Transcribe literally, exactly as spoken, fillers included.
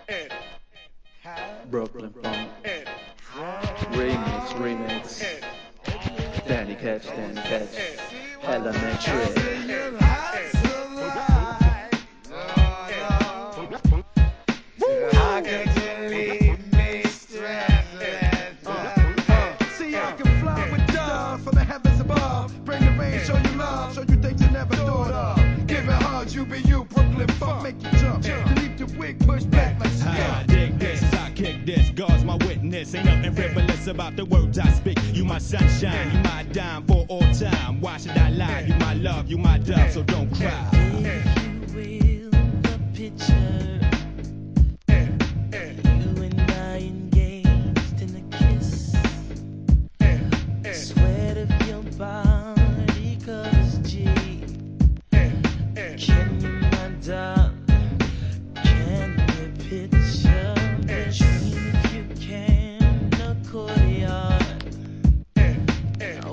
Brooklyn Funk. Remix, remix. Danny Catch, Danny Catch. Elementary. How could you leave me stranded? See, I can fly with doves from the heavens above. Bring the rain, show you love, show you things you never thought of. Give it hugs, you be you, Brooklyn Funk, make you jump. Delete the wig, push back like I dig this, I kick this, God's my witness. Ain't nothing frivolous about the words I speak. You my sunshine, you my dime for all time. Why should I lie? You my love, you my dove, so don't cry.